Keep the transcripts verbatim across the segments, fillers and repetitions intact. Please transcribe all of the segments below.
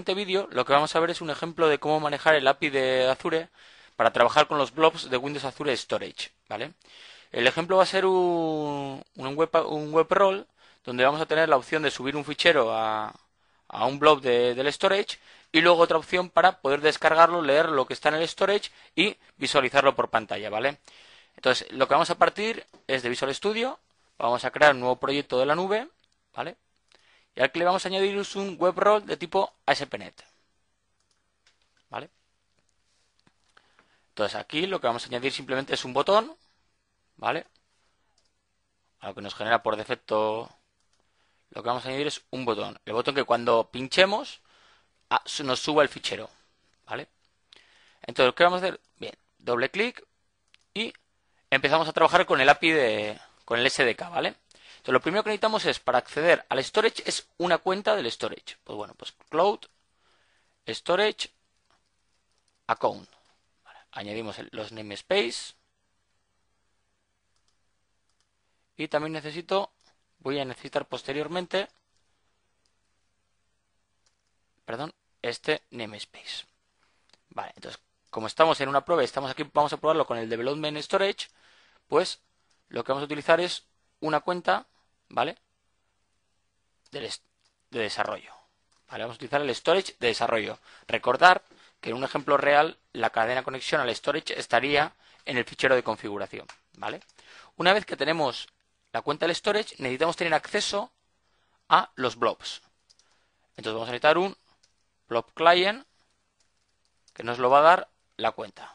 siguiente vídeo lo que vamos a ver es un ejemplo de cómo manejar el A P I de Azure para trabajar con los blobs de Windows Azure Storage, ¿vale? El ejemplo va a ser un, un, web, un web role donde vamos a tener la opción de subir un fichero a, a un blob de, del storage y luego otra opción para poder descargarlo, leer lo que está en el storage y visualizarlo por pantalla, ¿vale? Entonces, lo que vamos a partir es de Visual Studio, vamos a crear un nuevo proyecto de la nube, ¿vale? Y al que le vamos a añadir es un web role de tipo A S P punto net, ¿vale? Entonces aquí lo que vamos a añadir simplemente es un botón, ¿vale? A lo que nos genera por defecto, lo que vamos a añadir es un botón. El botón que cuando pinchemos nos suba el fichero, ¿vale? Entonces, ¿qué vamos a hacer? Bien, doble clic y empezamos a trabajar con el A P I de, con el S D K, ¿vale? Entonces, lo primero que necesitamos es, para acceder al storage, es una cuenta del storage. Pues bueno, pues Cloud Storage Account. Vale, añadimos el, los namespace. Y también necesito, voy a necesitar posteriormente, perdón, este namespace. Vale, entonces, como estamos en una prueba y estamos aquí, vamos a probarlo con el Development Storage, pues lo que vamos a utilizar es una cuenta, ¿vale? De, de desarrollo. Vale, vamos a utilizar el storage de desarrollo. Recordar que en un ejemplo real la cadena conexión al storage estaría en el fichero de configuración, ¿vale? Una vez que tenemos la cuenta del storage, necesitamos tener acceso a los blobs. Entonces vamos a necesitar un blob client que nos lo va a dar la cuenta.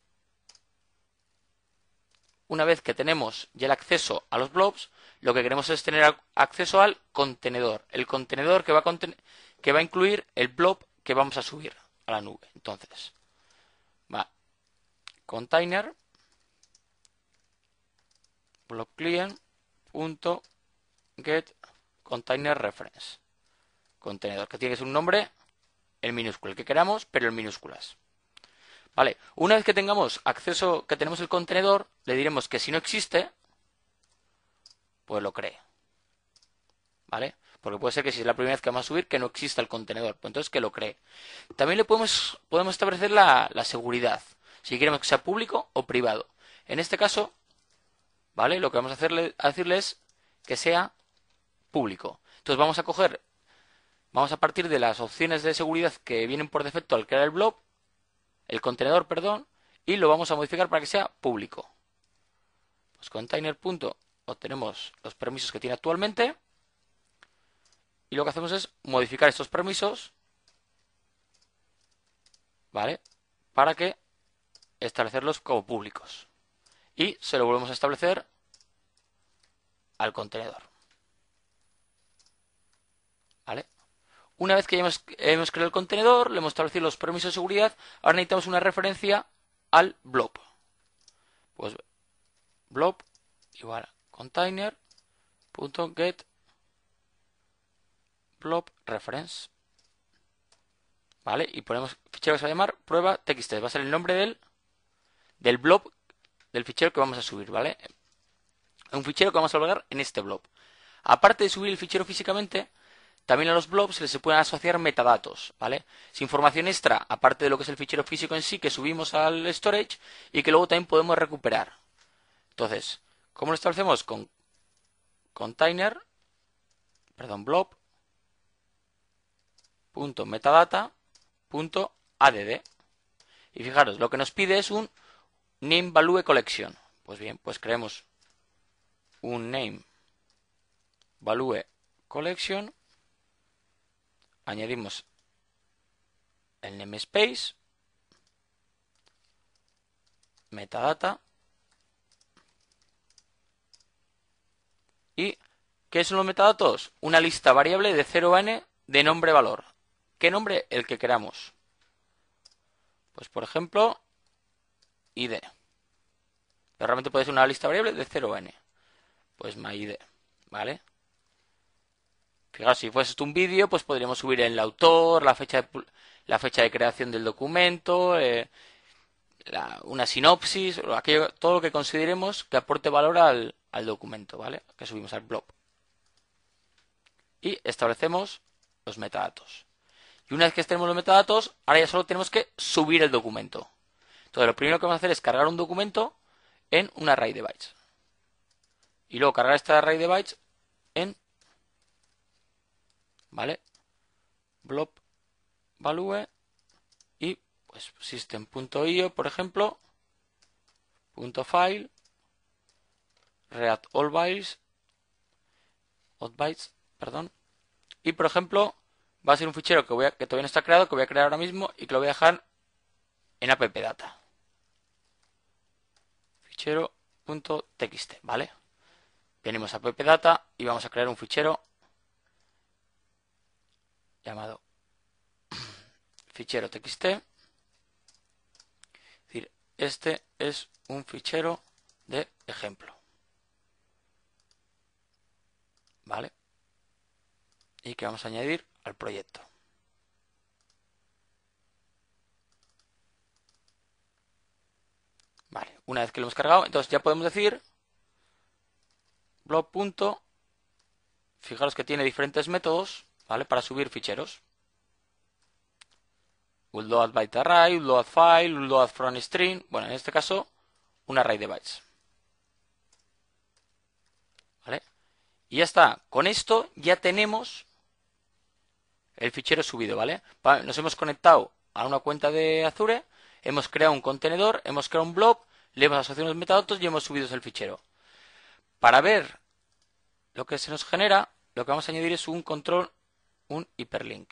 Una vez que tenemos ya el acceso a los blobs, lo que queremos es tener acceso al contenedor. El contenedor que va a, que va a incluir el blob que vamos a subir a la nube. Entonces, va container blob client punto get container reference. Contenedor, que tiene que ser un nombre en minúscula, el que queramos, pero en minúsculas. Vale, una vez que tengamos acceso, que tenemos el contenedor, le diremos que si no existe, pues lo cree. ¿Vale? Porque puede ser que si es la primera vez que vamos a subir, que no exista el contenedor, pues entonces que lo cree. También le podemos, podemos establecer la, la seguridad, si queremos que sea público o privado. En este caso, ¿vale? Lo que vamos a, hacerle, a decirle es que sea público. Entonces vamos a coger, vamos a partir de las opciones de seguridad que vienen por defecto al crear el blob, el contenedor, perdón, y lo vamos a modificar para que sea público. Pues container. Obtenemos los permisos que tiene actualmente y lo que hacemos es modificar estos permisos, ¿vale? Para que establecerlos como públicos y se lo volvemos a establecer al contenedor, ¿vale? Una vez que ya hemos, hemos creado el contenedor, le hemos establecido los permisos de seguridad, ahora necesitamos una referencia al blob. Pues blob igual a container.get blob reference. ¿Vale? Y ponemos fichero que se va a llamar prueba txt. Va a ser el nombre del, del blob del fichero que vamos a subir, ¿vale? Un fichero que vamos a albergar en este blob. Aparte de subir el fichero físicamente, también a los blobs se les pueden asociar metadatos, ¿vale? Es información extra, aparte de lo que es el fichero físico en sí, que subimos al storage y que luego también podemos recuperar. Entonces, ¿cómo lo establecemos? Con container, perdón, blob.metadata.add. Y fijaros, lo que nos pide es un name value collection. Pues bien, pues creemos un name value collection. Añadimos el namespace, metadata. ¿Y qué son los metadatos? Una lista variable de cero a n de nombre-valor. ¿Qué nombre? El que queramos. Pues por ejemplo, I D. Pero realmente puede ser una lista variable de cero a n. Pues myID, ¿vale? Fijaos, si fuese esto un vídeo, pues podríamos subir el autor, la fecha de, la fecha de creación del documento, eh, la, una sinopsis, aquello, todo lo que consideremos que aporte valor al, al documento, ¿vale? Que subimos al blog. Y establecemos los metadatos. Y una vez que tenemos los metadatos, ahora ya solo tenemos que subir el documento. Entonces lo primero que vamos a hacer es cargar un documento en un array de bytes. Y luego cargar este array de bytes en, ¿vale? blob value y pues system.io, por ejemplo, punto .file, read all bytes, all bytes, perdón. Y por ejemplo, va a ser un fichero que, voy a, que todavía no está creado, que voy a crear ahora mismo y que lo voy a dejar en appdata. Fichero.txt, ¿vale? Venimos a appdata y vamos a crear un fichero llamado fichero txt. Es decir, este es un fichero de ejemplo, ¿vale? Y que vamos a añadir al proyecto. Vale, una vez que lo hemos cargado, entonces ya podemos decir blob. Fijaros que tiene diferentes métodos, ¿vale? Para subir ficheros. Load byte array, load file, load from string. Bueno, en este caso, un array de bytes. ¿Vale? Y ya está. Con esto ya tenemos el fichero subido, ¿vale? Nos hemos conectado a una cuenta de Azure, hemos creado un contenedor, hemos creado un blob, le hemos asociado los metadatos y hemos subido el fichero. Para ver lo que se nos genera, lo que vamos a añadir es un control, un hiperlink.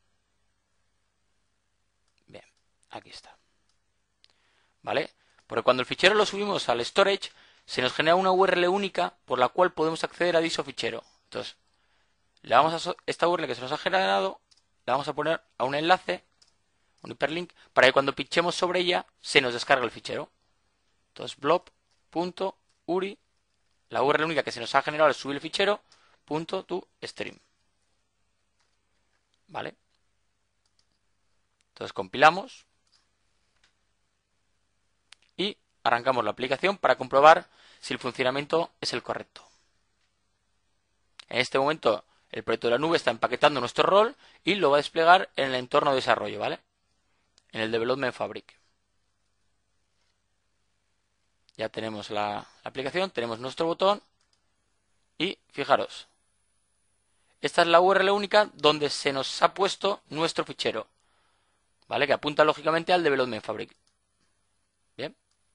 Bien, aquí está. ¿Vale? Porque cuando el fichero lo subimos al storage, se nos genera una U R L única por la cual podemos acceder a dicho fichero. Entonces, le vamos a esta U R L que se nos ha generado, le vamos a poner a un enlace, un hiperlink, para que cuando pinchemos sobre ella se nos descargue el fichero. Entonces, blob.uri, la U R L única que se nos ha generado al subir el fichero, punto to stream. ¿Vale? Entonces compilamos y arrancamos la aplicación para comprobar si el funcionamiento es el correcto. En este momento el proyecto de la nube está empaquetando nuestro rol y lo va a desplegar en el entorno de desarrollo, ¿vale? En el Development Fabric. Ya tenemos la, la aplicación, tenemos nuestro botón y fijaros, esta es la U R L única donde se nos ha puesto nuestro fichero, ¿vale? Que apunta lógicamente al Development Fabric. Bien.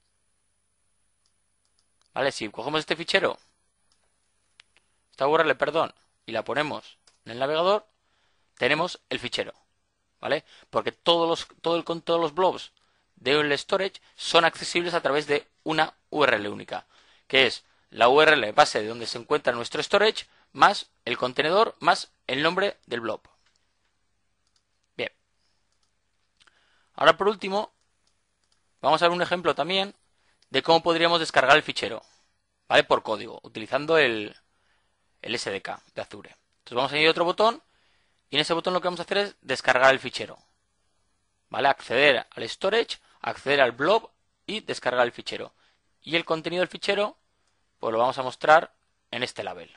¿Vale? Si cogemos este fichero, esta U R L, perdón, y la ponemos en el navegador, tenemos el fichero, ¿vale? Porque todos los, todo el, todos los blobs del storage son accesibles a través de una U R L única, que es la U R L base de donde se encuentra nuestro storage, más el contenedor, más el nombre del blob. Bien. Ahora por último, vamos a ver un ejemplo también de cómo podríamos descargar el fichero, ¿vale? Por código, utilizando el, el S D K de Azure. Entonces vamos a añadir otro botón y en ese botón lo que vamos a hacer es descargar el fichero, ¿vale? Acceder al storage, acceder al blob y descargar el fichero. Y el contenido del fichero, pues lo vamos a mostrar en este label.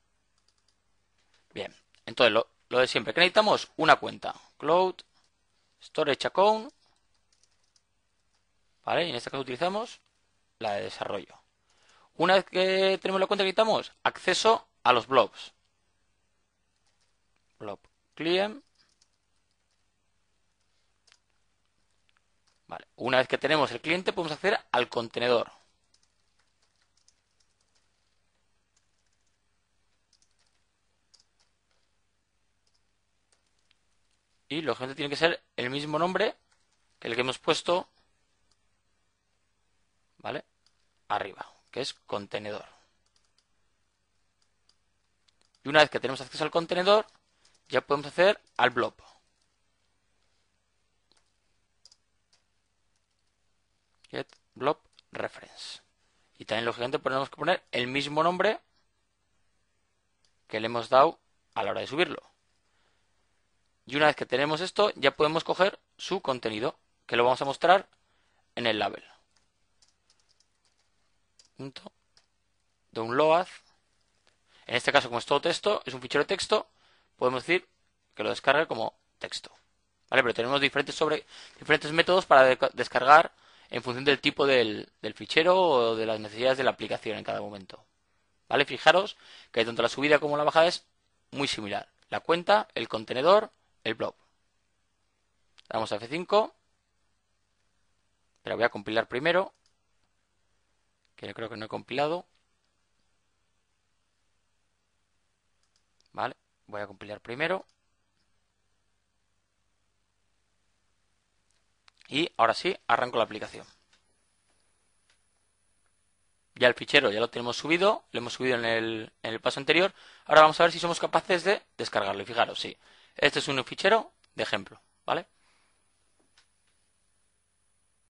Bien, entonces lo, lo de siempre, que necesitamos una cuenta, Cloud Storage Account, ¿vale? Y en este caso utilizamos la de desarrollo. Una vez que tenemos la cuenta, necesitamos acceso a los blobs. Blob client. Vale. Una vez que tenemos el cliente, podemos acceder al contenedor. Y lógicamente tiene que ser el mismo nombre que el que hemos puesto, ¿vale? Arriba, que es contenedor. Y una vez que tenemos acceso al contenedor, ya podemos acceder al blob. Get blob reference. Y también lógicamente tenemos que poner el mismo nombre que le hemos dado a la hora de subirlo. Y una vez que tenemos esto, ya podemos coger su contenido, que lo vamos a mostrar en el label. Punto download. En este caso, como es todo texto, es un fichero de texto, podemos decir que lo descargue como texto. ¿vale? Pero tenemos diferentes, sobre, diferentes métodos para de descargar en función del tipo del, del fichero o de las necesidades de la aplicación en cada momento, ¿vale? Fijaros que tanto la subida como la bajada es muy similar. La cuenta, el contenedor, el blob. Damos a F cinco. Pero voy a compilar primero, que yo creo que no he compilado. Vale, voy a compilar primero. Y ahora sí, arranco la aplicación. Ya el fichero ya lo tenemos subido, lo hemos subido en el, en el paso anterior. Ahora vamos a ver si somos capaces de descargarlo. Y fijaros, sí, este es un fichero de ejemplo, ¿vale?